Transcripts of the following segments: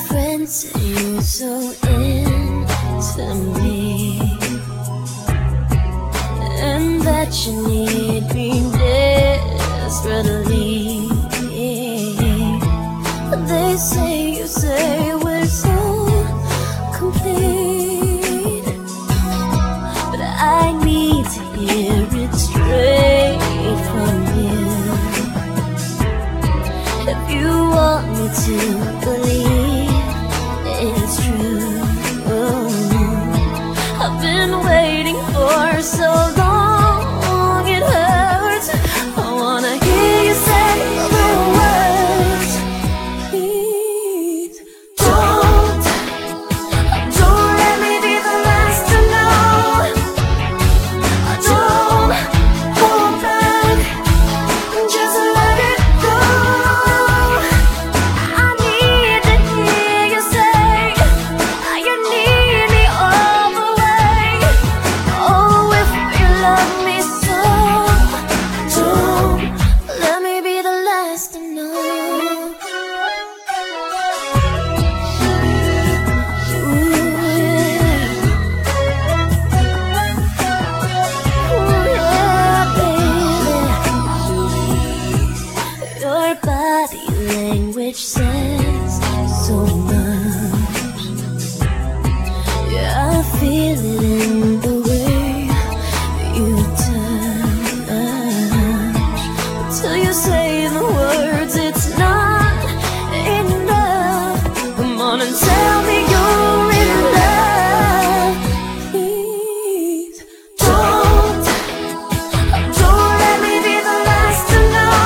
friends say you're so into me, and that you need me desperately. They say we're so complete, but I need to hear it straight from you. If you want me to believe it's true, I've been waiting for so long, it hurts. I wanna hear you say the words. Please don't let me be the last to know. Don't hold back, just let it go. I need to hear you say you need me all the way. Oh, if you love me so, don't let me be the last to know. Your body language says so much. Yeah, I feel it in the way you touch. Till you say the words, it's not enough. Come on and tell me you're in love. Please don't let me be the last to know.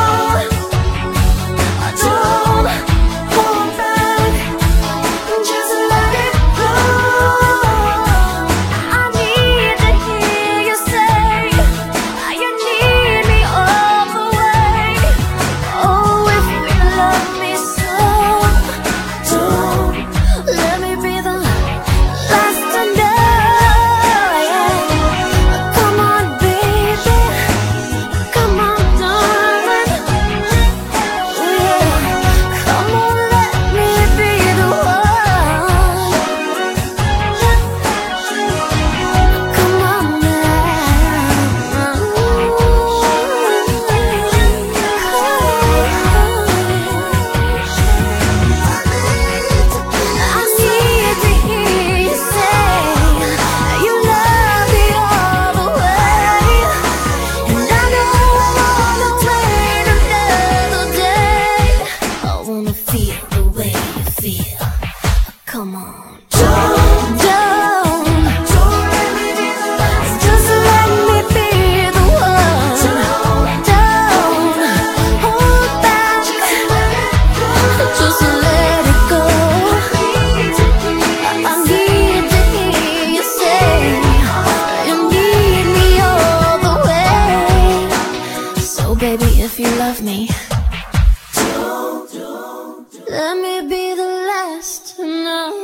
Don't hold back, just let it go. I need to hear you say you need me all the way. Oh, if you love me so, don't let me be the last to know. Come on, baby, come on, darling. Come on, let me be the one. Come on now. I need to hear you say you love me all the way, and I know I wanna wait another day. I wanna feel the way you feel. Come on. Don't let me be the last. Just let me be the one. Don't hold back. Just let it go. I need to hear you say you need me all the way. So baby, if you love me, let me be the last to know.